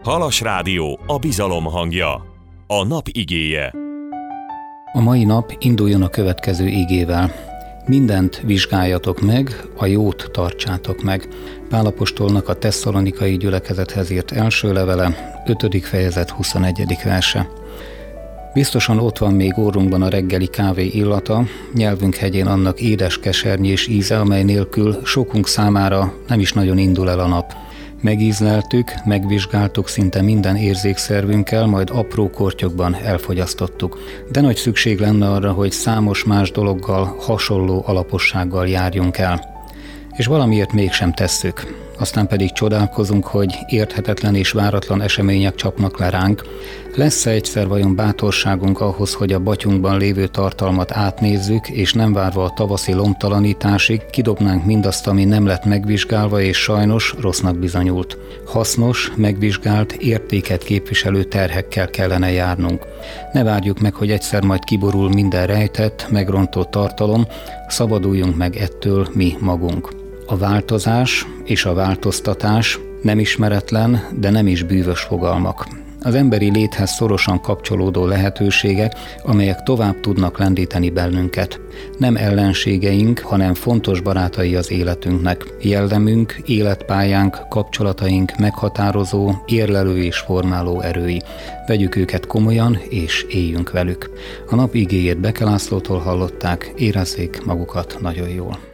Halas Rádió, a bizalom hangja. A nap igéje. A mai nap induljon a következő igével. Mindent vizsgáljatok meg, a jót tartsátok meg. Pál apostolnak a Tesszalonikai gyülekezethez írt első levele, 5. fejezet 21. verse. Biztosan ott van még órunkban a reggeli kávé illata, nyelvünk hegyén annak édes kesernyés íze, amely nélkül sokunk számára nem is nagyon indul el a nap. Megízleltük, megvizsgáltuk szinte minden érzékszervünkkel, majd apró kortyokban elfogyasztottuk. De nagy szükség lenne arra, hogy számos más dologgal, hasonló alapossággal járjunk el. És valamiért mégsem tesszük. Aztán pedig csodálkozunk, hogy érthetetlen és váratlan események csapnak le ránk. Lesz-e egyszer vajon bátorságunk ahhoz, hogy a batyunkban lévő tartalmat átnézzük, és nem várva a tavaszi lombtalanításig kidobnánk mindazt, ami nem lett megvizsgálva, és sajnos rossznak bizonyult. Hasznos, megvizsgált, értéket képviselő terhekkel kellene járnunk. Ne várjuk meg, hogy egyszer majd kiborul minden rejtett, megrontó tartalom, szabaduljunk meg ettől mi magunk. A változás és a változtatás nem ismeretlen, de nem is bűvös fogalmak. Az emberi léthez szorosan kapcsolódó lehetőségek, amelyek tovább tudnak lendíteni bennünket. Nem ellenségeink, hanem fontos barátai az életünknek. Jellemünk, életpályánk, kapcsolataink meghatározó, érlelő és formáló erői. Vegyük őket komolyan, és éljünk velük. A nap igéjét Beke Lászlótól hallották, érezzék magukat nagyon jól.